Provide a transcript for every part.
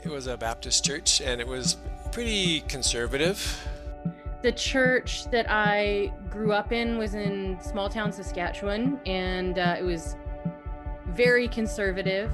It was a Baptist church, and it was pretty conservative. The church that I grew up in was in small town Saskatchewan, and it was very conservative.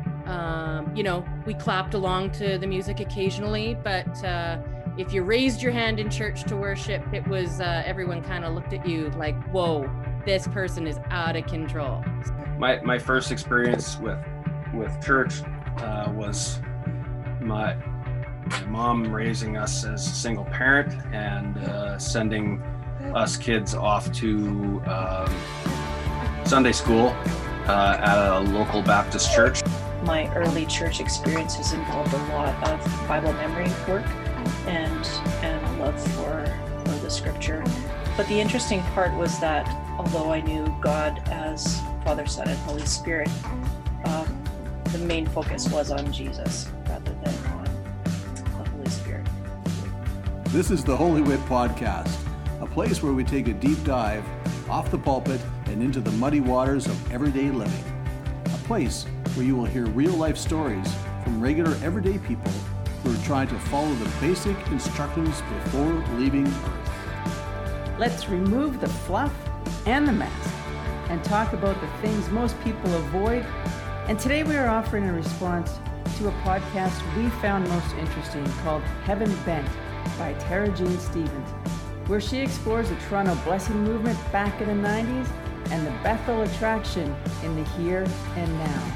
We clapped along to the music occasionally, but if you raised your hand in church to worship, it was everyone kind of looked at you like, whoa, this person is out of control. My first experience with church was my mom raising us as a single parent and sending us kids off to Sunday school at a local Baptist church. My early church experiences involved a lot of Bible memory work and a love for the scripture. But the interesting part was that although I knew God as Father, Son, and Holy Spirit, the main focus was on Jesus rather than on the Holy Spirit. This is the Holy Wit Podcast, a place where we take a deep dive off the pulpit and into the muddy waters of everyday living. A place where you will hear real-life stories from regular everyday people who are trying to follow the basic instructions before leaving Earth. Let's remove the fluff and the mess and talk about the things most people avoid. And today we are offering a response to a podcast we found most interesting called Heaven Bent by Tara Jean Stevens, where she explores the Toronto Blessing movement back in the 90s and the Bethel attraction in the here and now.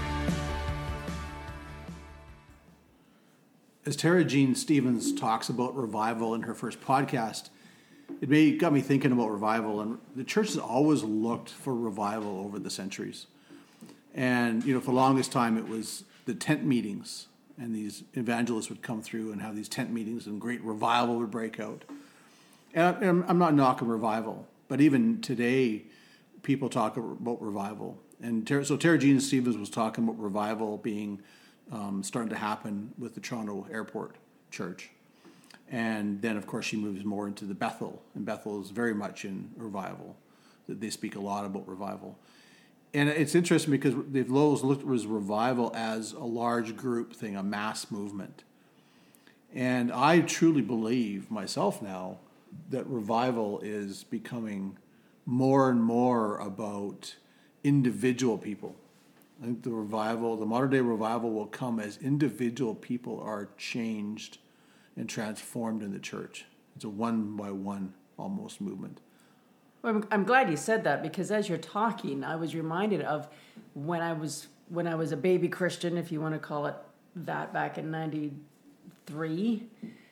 As Tara Jean Stevens talks about revival in her first podcast, it got me thinking about revival. And the church has always looked for revival over the centuries. And, for the longest time, it was the tent meetings. And these evangelists would come through and have these tent meetings and great revival would break out. And I'm not knocking revival. But even today, people talk about revival. And so Tara Jean Stevens was talking about revival being starting to happen with the Toronto Airport Church. And then, of course, she moves more into the Bethel. And Bethel is very much in revival. They speak a lot about revival. And it's interesting because they've always looked at revival as a large group thing, a mass movement. And I truly believe myself now that revival is becoming more and more about individual people. I think the modern day revival will come as individual people are changed and transformed in the church. It's a one-by-one almost movement. Well, I'm glad you said that, because as you're talking, I was reminded of when I was a baby Christian, if you want to call it that, back in 93,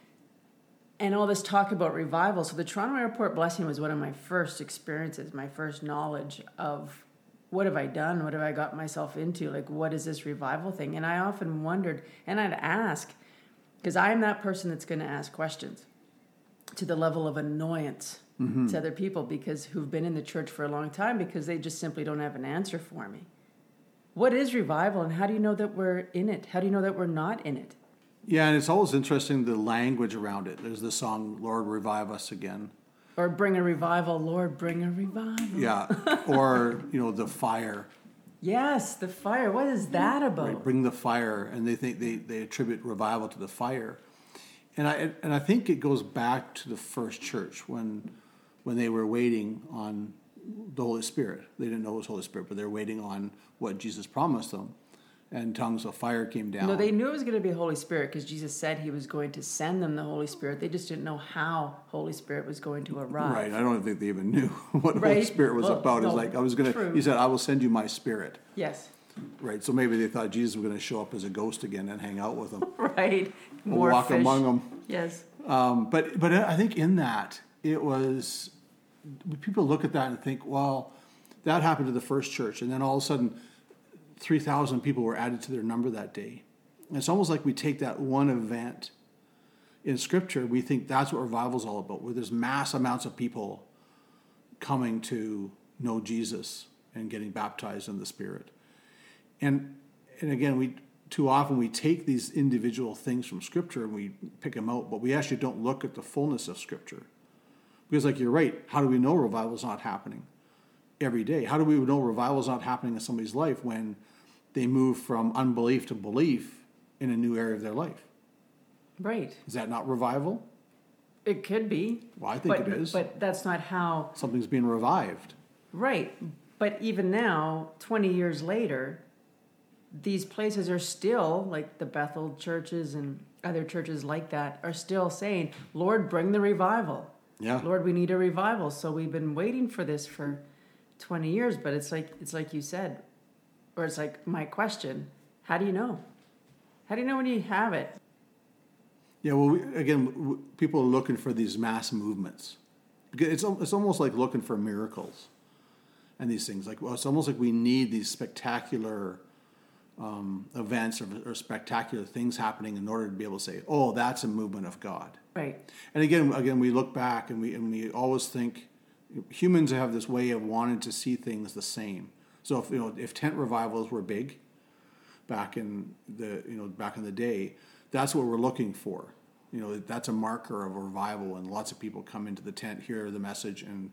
and all this talk about revival. So the Toronto Airport Blessing was one of my first experiences, my first knowledge of what have I done? What have I got myself into? Like, what is this revival thing? And I often wondered, and I'd ask, because I'm that person that's going to ask questions to the level of annoyance to other people who've been in the church for a long time, because they just simply don't have an answer for me. What is revival, and how do you know that we're in it? How do you know that we're not in it? Yeah, and it's always interesting, the language around it. There's the song, Lord, Revive Us Again. Or bring a revival, Lord, bring a revival. Yeah, or, the fire. Yes, the fire. What is that about? Right, bring the fire, and they think they attribute revival to the fire. And I think it goes back to the first church when they were waiting on the Holy Spirit. They didn't know it was Holy Spirit, but they were waiting on what Jesus promised them. And tongues of fire came down. No, they knew it was going to be Holy Spirit because Jesus said he was going to send them the Holy Spirit. They just didn't know how Holy Spirit was going to arrive. Right. I don't think they even knew what Holy Spirit was about. No, it's like, he said, I will send you my Spirit. Yes. Right. So maybe they thought Jesus was going to show up as a ghost again and hang out with them. Right. More walk fish. Among them. Yes. But I think in that, it was, people look at that and think, well, that happened to the first church. And then all of a sudden, 3,000 people were added to their number that day. And it's almost like we take that one event in Scripture, we think that's what revival is all about, where there's mass amounts of people coming to know Jesus and getting baptized in the Spirit. And again, too often we take these individual things from Scripture and we pick them out, but we actually don't look at the fullness of Scripture. Because like you're right, how do we know revival is not happening every day? How do we know revival is not happening in somebody's life when they move from unbelief to belief in a new area of their life. Right. Is that not revival? It could be. Well, I think but, it is. But that's not how. Something's being revived. Right. But even now, 20 years later, these places are still, like the Bethel churches and other churches like that, are still saying, Lord, bring the revival. Yeah. Lord, we need a revival. So we've been waiting for this for 20 years, but it's like you said, or it's like my question, how do you know? How do you know when you have it? Yeah, well, people are looking for these mass movements. It's almost like looking for miracles and these things. Like, well, it's almost like we need these spectacular events or spectacular things happening in order to be able to say, oh, that's a movement of God. Right. And again, we look back and we always think humans have this way of wanting to see things the same. So if tent revivals were big back in the day, that's what we're looking for. That's a marker of a revival, and lots of people come into the tent, hear the message, and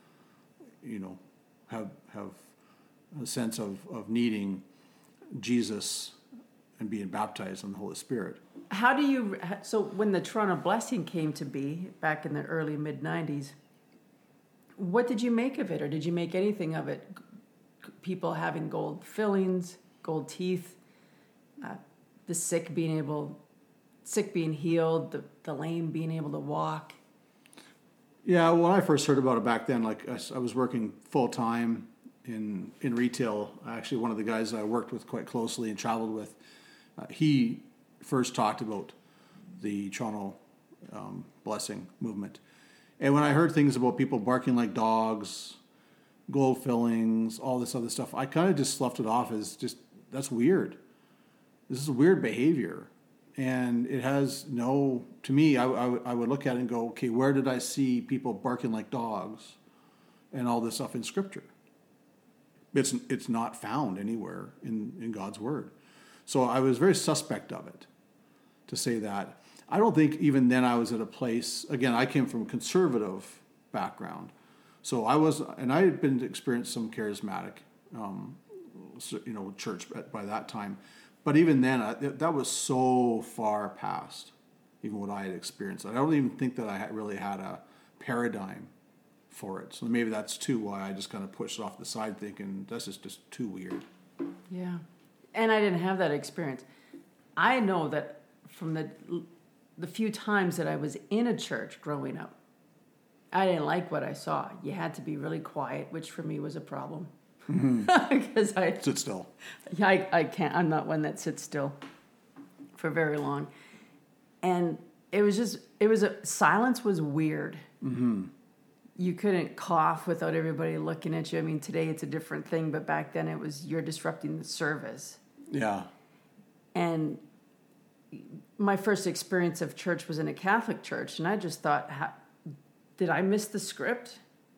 have a sense of needing Jesus and being baptized in the Holy Spirit. So when the Toronto Blessing came to be back in the early mid-90s, what did you make of it, or did you make anything of it? People having gold fillings, gold teeth, the sick being healed, the lame being able to walk. Yeah, when I first heard about it back then, like I was working full time in retail. Actually, one of the guys I worked with quite closely and traveled with, he first talked about the Toronto Blessing movement. And when I heard things about people barking like dogs, gold fillings, all this other stuff, I kind of just sloughed it off as just, that's weird. This is weird behavior. And it has to me, I would look at it and go, okay, where did I see people barking like dogs and all this stuff in Scripture? It's not found anywhere in God's Word. So I was very suspect of it, to say that. I don't think even then I was at a place, again, I came from a conservative background. So I had been to experience some charismatic, church by that time. But even then, that was so far past even what I had experienced. I don't even think that I really had a paradigm for it. So maybe that's too why I just kind of pushed it off the side, thinking this is just too weird. Yeah, and I didn't have that experience. I know that from the few times that I was in a church growing up, I didn't like what I saw. You had to be really quiet, which for me was a problem. Because I sit still. Yeah, I can't. I'm not one that sits still for very long. And silence was weird. Mm-hmm. You couldn't cough without everybody looking at you. I mean, today it's a different thing, but back then you're disrupting the service. Yeah. And my first experience of church was in a Catholic church, and I just thought, did I miss the script?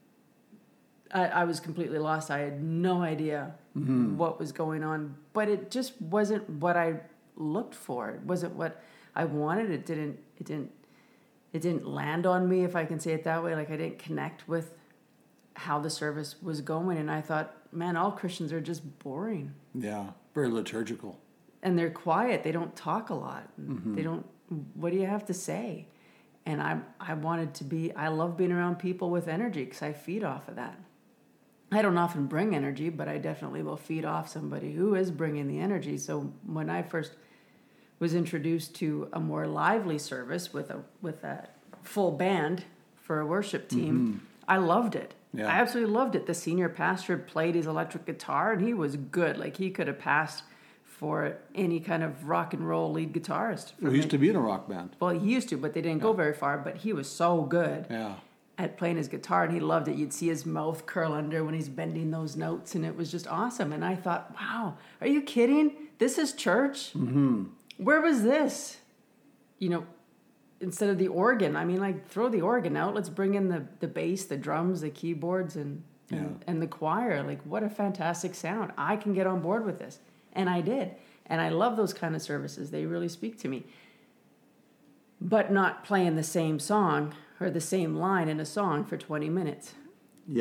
I was completely lost. I had no idea what was going on, but it just wasn't what I looked for. It wasn't what I wanted. It didn't land on me, if I can say it that way. Like, I didn't connect with how the service was going, and I thought, man, all Christians are just boring. Yeah, very liturgical. And they're quiet. They don't talk a lot. They don't. What do you have to say? And I wanted to be. I love being around people with energy because I feed off of that. I don't often bring energy, but I definitely will feed off somebody who is bringing the energy. So when I first was introduced to a more lively service with a full band for a worship team, I loved it. Yeah. I absolutely loved it. The senior pastor played his electric guitar, and he was good. Like, he could have passed for any kind of rock and roll lead guitarist. He used to be in a rock band. Well, he used to, but they didn't go very far. But he was so good. Yeah. At playing his guitar, and he loved it. You'd see his mouth curl under when he's bending those notes, and it was just awesome. And I thought, wow, are you kidding? This is church? Mm-hmm. Where was this? Instead of the organ. I mean, like, throw the organ out. Let's bring in the bass, the drums, the keyboards, and the choir. Like, what a fantastic sound. I can get on board with this. And I did. And I love those kind of services. They really speak to me. But not playing the same song or the same line in a song for 20 minutes. Yeah.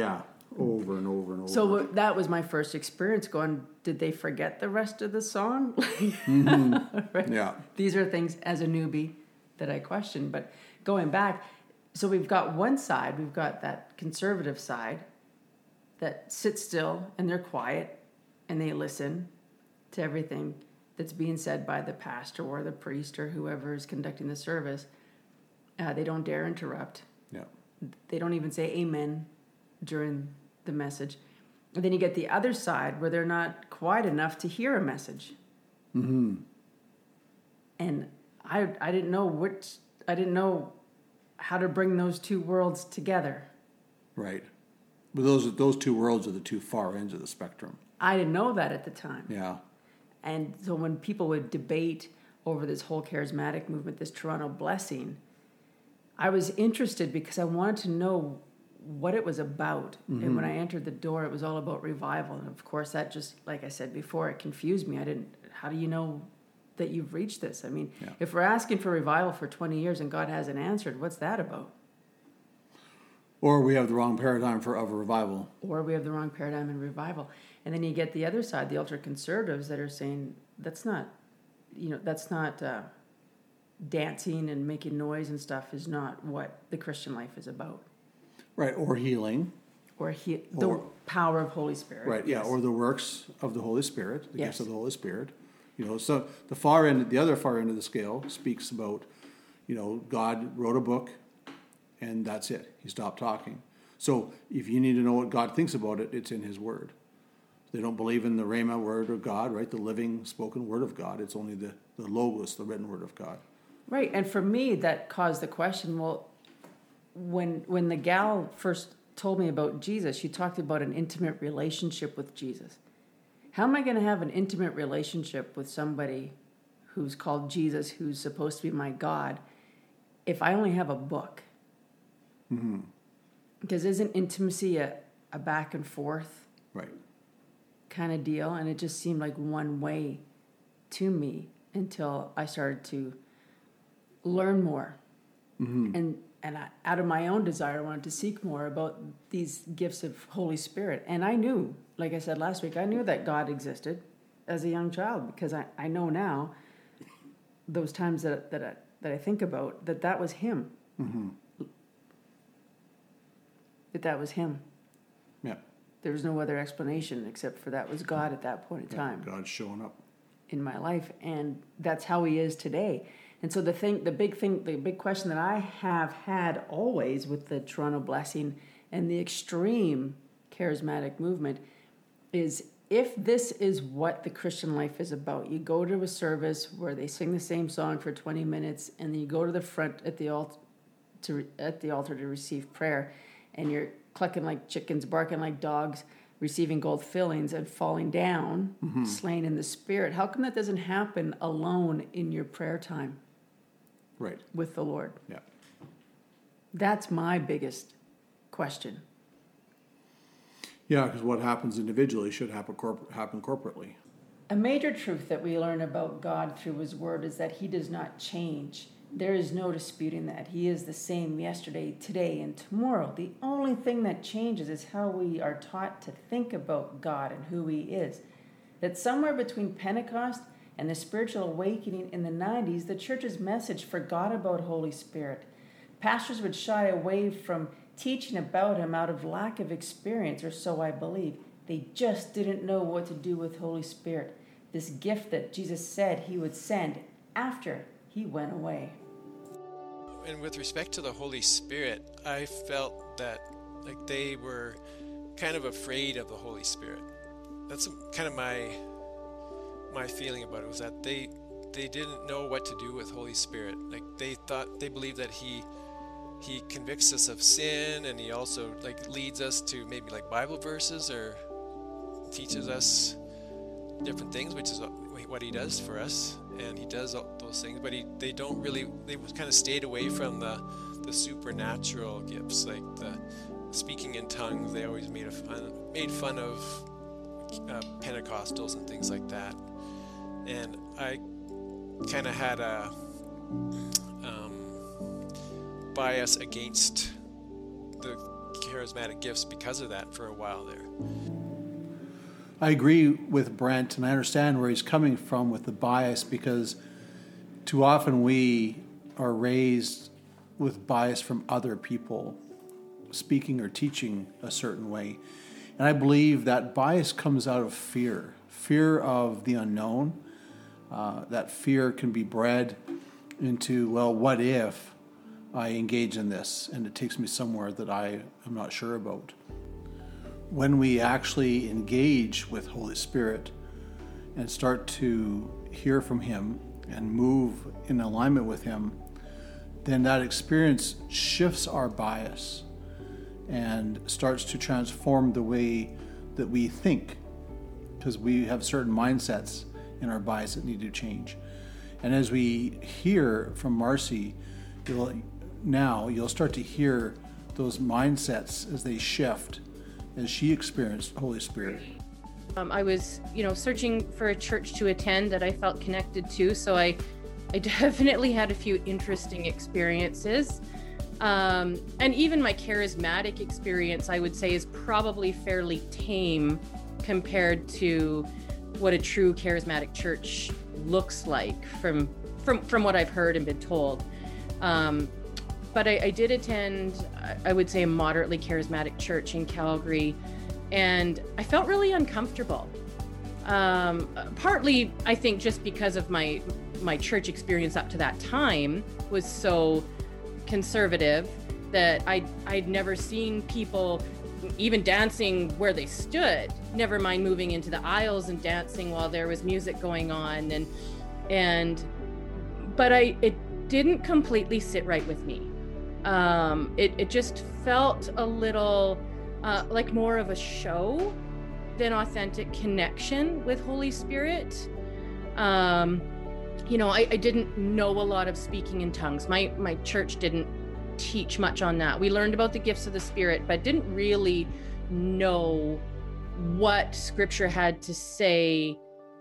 over and over and over. So that was my first experience going, did they forget the rest of the song? Right? Yeah. These are things as a newbie that I questioned. But going back, so we've got one side, we've got that conservative side that sits still and they're quiet and they listen to everything that's being said by the pastor or the priest or whoever is conducting the service. They don't dare interrupt. Yeah. They don't even say amen during the message. And then you get the other side where they're not quiet enough to hear a message. Mm-hmm. And I didn't know how to bring those two worlds together. Right. But those two worlds are the two far ends of the spectrum. I didn't know that at the time. Yeah. And so when people would debate over this whole charismatic movement, this Toronto blessing, I was interested because I wanted to know what it was about. Mm-hmm. And when I entered the door, it was all about revival. And of course, that just, like I said before, it confused me. How do you know that you've reached this? I mean, Yeah. if we're asking for revival for 20 years and God hasn't answered, what's that about? Or we have the wrong paradigm of a revival. Or we have the wrong paradigm in revival. And then you get the other side, the ultra-conservatives that are saying, that's not dancing and making noise and stuff is not what the Christian life is about. Right. Or healing. Or the power of Holy Spirit. Right. Yeah. Yes. Or the works of the Holy Spirit, the Yes. gifts of the Holy Spirit. So the other far end of the scale speaks about, God wrote a book and that's it. He stopped talking. So if you need to know what God thinks about it, it's in his word. They don't believe in the Rhema word of God, right? The living spoken word of God. It's only the Logos, the written word of God. Right. And for me, that caused the question, well, when the gal first told me about Jesus, she talked about an intimate relationship with Jesus. How am I going to have an intimate relationship with somebody who's called Jesus, who's supposed to be my God, if I only have a book? Mm-hmm. Because isn't intimacy a back and forth Right. kind of deal? And it just seemed like one way to me until I started to learn more. Mm-hmm. And out of my own desire, I wanted to seek more about these gifts of Holy Spirit. And I knew, like I said last week, I knew that God existed as a young child because I know now, those times that I think about, that was him. Mm-hmm. That was him. Yeah. There was no other explanation except for that was God at that point in time. God's showing up In my life, and that's how he is today. And so the big question that I have had always with the Toronto blessing and the extreme charismatic movement is, if this is what the Christian life is about, you go to a service where they sing the same song for 20 minutes, and then you go to the front at the altar to receive prayer, and you're clucking like chickens, barking like dogs, receiving gold fillings and falling down, slain in the spirit. How come that doesn't happen alone in your prayer time? right. With the Lord? Yeah. That's my biggest question. Yeah, because what happens individually should happen corporately. A major truth that we learn about God through his word is that he does not change. There is no disputing that. He is the same yesterday, today, and tomorrow. The only thing that changes is how we are taught to think about God and who he is. That somewhere between Pentecost and the spiritual awakening in the 90s, the church's message forgot about Holy Spirit. Pastors would shy away from teaching about him out of lack of experience, or so I believe. They just didn't know what to do with Holy Spirit, this gift that Jesus said he would send after he went away. And with respect to the Holy Spirit, I felt that they were kind of afraid of the Holy Spirit. That's kind of my feeling about it, was that they didn't know what to do with Holy Spirit. They believed that he convicts us of sin, and he also leads us to maybe Bible verses or teaches us different things, which is what he does for us, and he does all those things. But they kind of stayed away from the supernatural gifts, like the speaking in tongues. They always made fun of Pentecostals and things like that. And I kind of had a bias against the charismatic gifts because of that for a while there. I agree with Brent, and I understand where he's coming from with the bias, because too often we are raised with bias from other people speaking or teaching a certain way. And I believe that bias comes out of fear of the unknown. That fear can be bred into, well, what if I engage in this and it takes me somewhere that I am not sure about? When we actually engage with Holy Spirit and start to hear from Him and move in alignment with Him, then that experience shifts our bias and starts to transform the way that we think, because we have certain mindsets in our bias that need to change. And as we hear from Marcy, you'll start to hear those mindsets as they shift as she experienced Holy Spirit. I was, searching for a church to attend that I felt connected to, so I definitely had a few interesting experiences. And even my charismatic experience, I would say, is probably fairly tame compared to what a true charismatic church looks like from what I've heard and been told. But I did attend, I would say, a moderately charismatic church in Calgary, and I felt really uncomfortable. Partly, I think, just because of my church experience up to that time was so conservative that I'd never seen people even dancing where they stood, never mind moving into the aisles and dancing while there was music going on. But it didn't completely sit right with me. It just felt a little like more of a show than authentic connection with Holy Spirit. I didn't know a lot of speaking in tongues. My church didn't teach much on that. We learned about the gifts of the Spirit, but didn't really know what Scripture had to say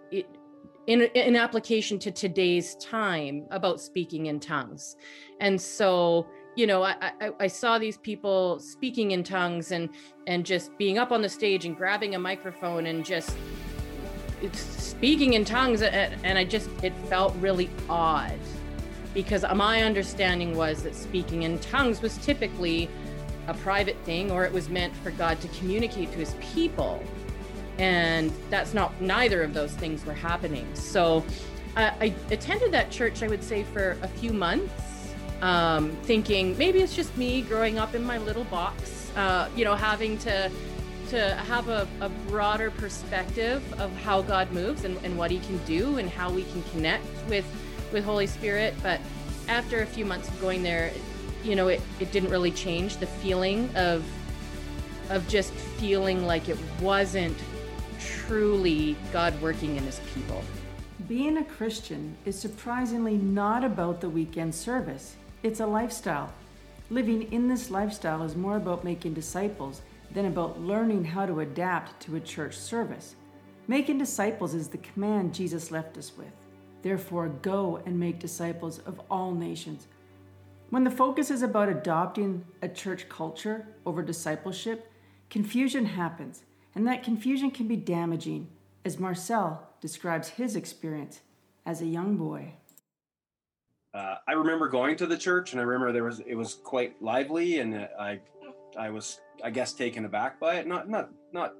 in application to today's time about speaking in tongues. And so, I saw these people speaking in tongues and just being up on the stage and grabbing a microphone and just speaking in tongues, and it felt really odd, because my understanding was that speaking in tongues was typically a private thing, or it was meant for God to communicate to His people. And neither of those things were happening. So I attended that church, I would say, for a few months, thinking maybe it's just me growing up in my little box, having to have a broader perspective of how God moves and what He can do and how we can connect with Holy Spirit. But after a few months of going there, it didn't really change the feeling of just feeling like it wasn't truly God working in His people. Being a Christian is surprisingly not about the weekend service. It's a lifestyle. Living in this lifestyle is more about making disciples than about learning how to adapt to a church service. Making disciples is the command Jesus left us with. Therefore, go and make disciples of all nations. When the focus is about adopting a church culture over discipleship, confusion happens, and that confusion can be damaging, as Marcel describes his experience as a young boy. I remember going to the church, and I remember it was quite lively, and I was, I guess, taken aback by it. Not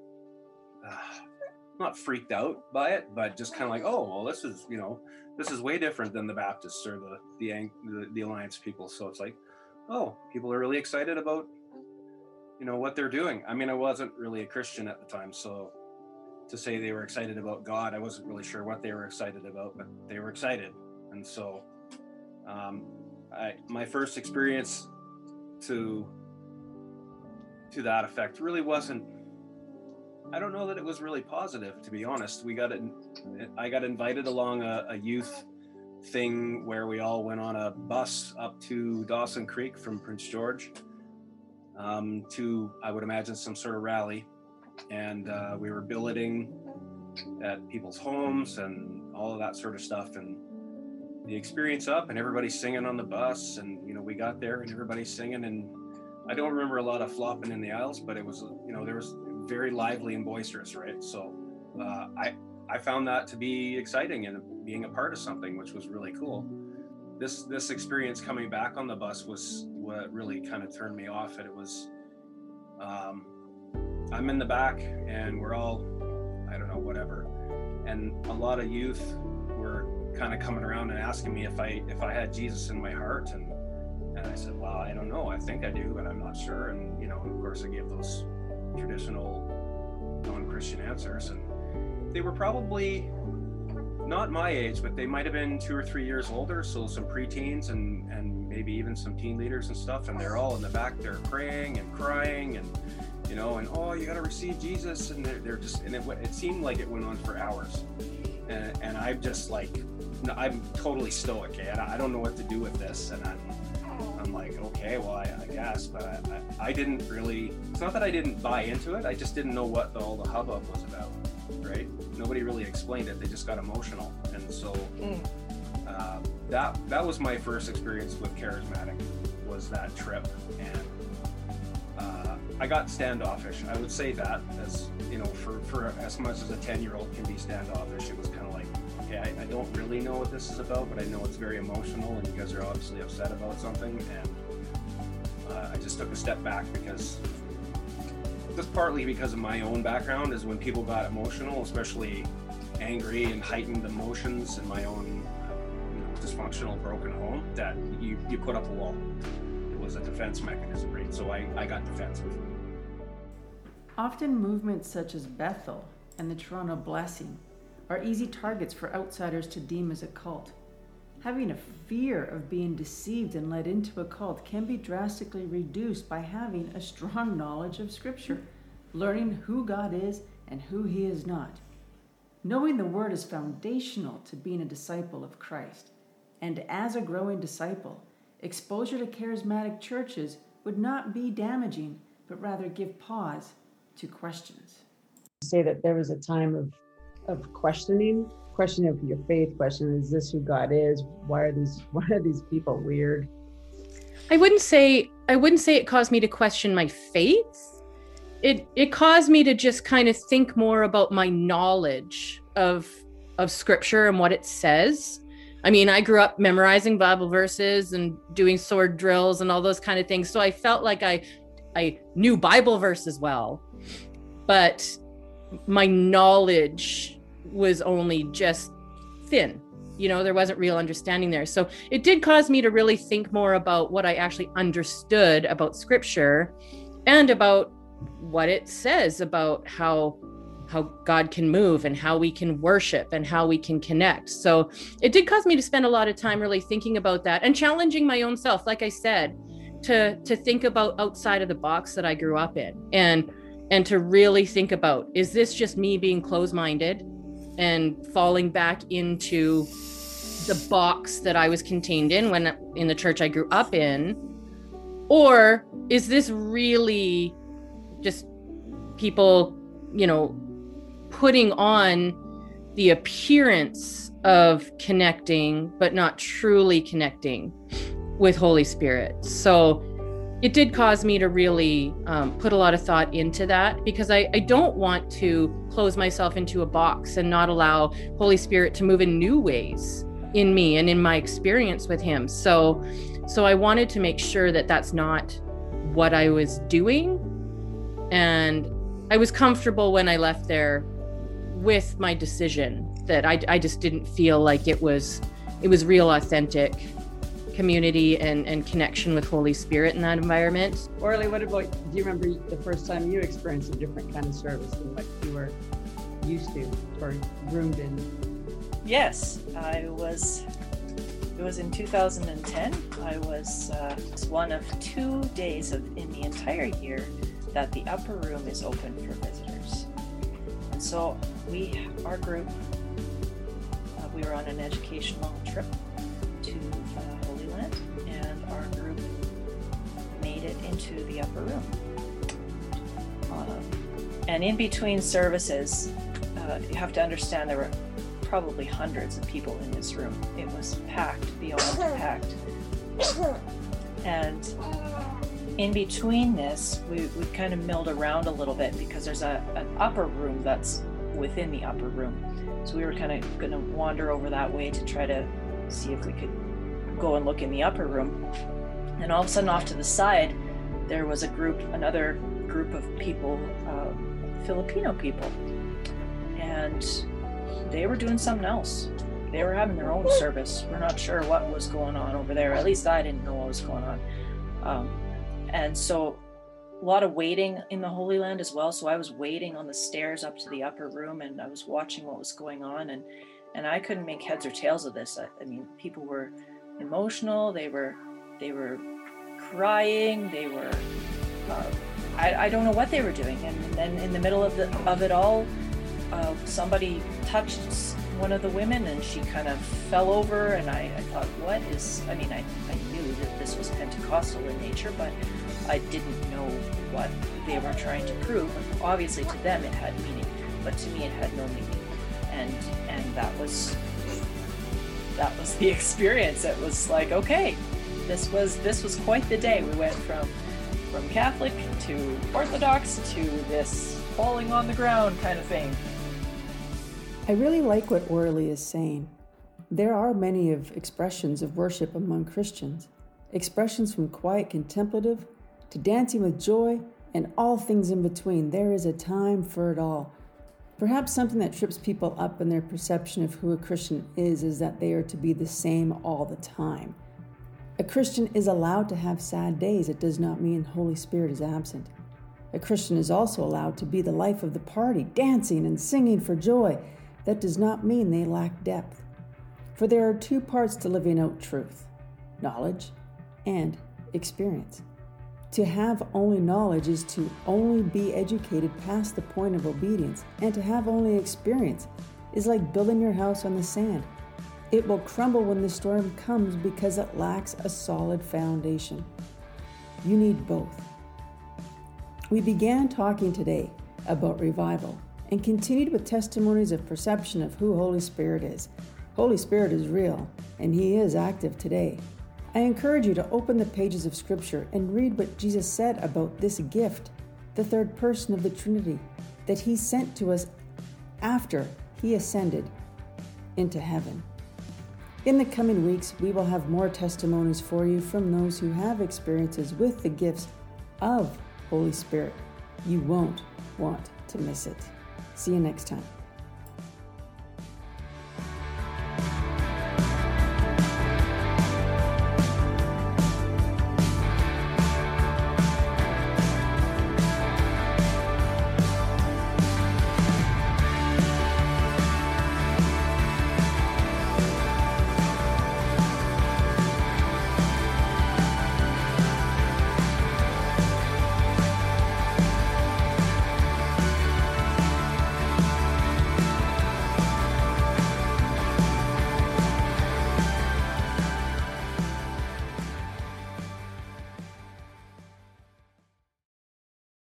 freaked out by it, but just kind of like, oh, well, this is way different than the Baptists or the Alliance people. So it's like, oh, people are really excited about, what they're doing. I mean, I wasn't really a Christian at the time, so to say they were excited about God, I wasn't really sure what they were excited about, but they were excited. And so my first experience to that effect really wasn't, I don't know that it was really positive, to be honest. I got invited along a youth thing where we all went on a bus up to Dawson Creek from Prince George to, I would imagine, some sort of rally. And we were billeting at people's homes and all of that sort of stuff. And the experience up, and everybody's singing on the bus, and we got there and everybody's singing, and I don't remember a lot of flopping in the aisles, but it was, there was very lively and boisterous, right? So I found that to be exciting and being a part of something, which was really cool. This experience coming back on the bus was what really kind of turned me off. And it was, I'm in the back and we're all, I don't know, whatever. And a lot of youth were kind of coming around and asking me if I had Jesus in my heart. And I said, well, I don't know. I think I do, but I'm not sure. And, of course I gave those traditional non-Christian answers. And they were probably not my age, but they might have been 2 or 3 years older. So some preteens and maybe even some teen leaders and stuff. And they're all in the back there praying and crying and, and, oh, you got to receive Jesus. And they're just, and it seemed like it went on for hours. And I'm just like, I'm totally stoic. I don't know what to do with this. And I'm like, okay, well, I guess, but I didn't really, it's not that I didn't buy into it. I just didn't know what all the hubbub was about, right? Nobody really explained it. They just got emotional. And so that was my first experience with charismatic, was that trip. And I got standoffish. I would say that as, for as much as a 10-year-old can be standoffish, it was kind of like, okay, I don't really know what this is about, but I know it's very emotional and you guys are obviously upset about something. And I just took a step back because, just partly because of my own background, is when people got emotional, especially angry and heightened emotions in my own dysfunctional, broken home, that you put up a wall. It was a defense mechanism, right? So I got defensive. Often movements such as Bethel and the Toronto Blessing are easy targets for outsiders to deem as a cult. Having a fear of being deceived and led into a cult can be drastically reduced by having a strong knowledge of Scripture, learning who God is and who He is not. Knowing the Word is foundational to being a disciple of Christ. And as a growing disciple, exposure to charismatic churches would not be damaging, but rather give pause to questions. Say that there was a time of questioning of your faith, question, is this who God is? Why are these people weird? I wouldn't say it caused me to question my faith. It caused me to just kind of think more about my knowledge of Scripture and what it says. I mean, I grew up memorizing Bible verses and doing sword drills and all those kind of things. So I felt like I knew Bible verses well, but my knowledge was only just thin. There wasn't real understanding there. So it did cause me to really think more about what I actually understood about Scripture and about what it says about how God can move and how we can worship and how we can connect. So it did cause me to spend a lot of time really thinking about that and challenging my own self, like I said, to think about outside of the box that I grew up in and to really think about, is this just me being closed-minded and falling back into the box that I was contained in the church I grew up in? Or is this really just people, putting on the appearance of connecting, but not truly connecting with Holy Spirit? So it did cause me to really put a lot of thought into that, because I don't want to close myself into a box and not allow Holy Spirit to move in new ways in me and in my experience with Him. So I wanted to make sure that that's not what I was doing. And I was comfortable when I left there with my decision that I just didn't feel like it was real, authentic community and connection with Holy Spirit in that environment. Orly, what about, do you remember the first time you experienced a different kind of service than what you were used to or groomed in? Yes, it was in 2010. I was one of 2 days in the entire year that the upper room is open for visitors. And so our group, we were on an educational trip to Holy Land, and our group made it into the upper room. And in between services, you have to understand there were probably hundreds of people in this room. It was packed beyond packed. And in between this, we kind of milled around a little bit because there's an upper room that's within the upper room. So we were kind of going to wander over that way to try to see if we could go and look in the upper room. And all of a sudden off to the side, there was another group of people, Filipino people. And they were doing something else. They were having their own service. We're not sure what was going on over there. At least I didn't know what was going on. And so a lot of waiting in the Holy Land as well. So I was waiting on the stairs up to the upper room, and I was watching what was going on. And I couldn't make heads or tails of this. I mean, people were emotional. They were crying. They were, I don't know what they were doing. And then in the middle of it all, somebody touched one of the women and she kind of fell over, and I thought, I knew that this was Pentecostal in nature, but I didn't know what they were trying to prove. And obviously to them it had meaning, but to me it had no meaning. And that was the experience. It was like, okay, this was quite the day. We went from Catholic to Orthodox to this falling on the ground kind of thing. I really like what Orly is saying. There are many expressions of worship among Christians, expressions from quiet contemplative to dancing with joy and all things in between. There is a time for it all. Perhaps something that trips people up in their perception of who a Christian is that they are to be the same all the time. A Christian is allowed to have sad days. It does not mean Holy Spirit is absent. A Christian is also allowed to be the life of the party, dancing and singing for joy. That does not mean they lack depth. For there are two parts to living out truth: knowledge and experience. To have only knowledge is to only be educated past the point of obedience, and to have only experience is like building your house on the sand. It will crumble when the storm comes because it lacks a solid foundation. You need both. We began talking today about revival and continued with testimonies of perception of who Holy Spirit is. Holy Spirit is real, and He is active today. I encourage you to open the pages of Scripture and read what Jesus said about this gift, the third person of the Trinity, that He sent to us after He ascended into heaven. In the coming weeks, we will have more testimonies for you from those who have experiences with the gifts of Holy Spirit. You won't want to miss it. See you next time.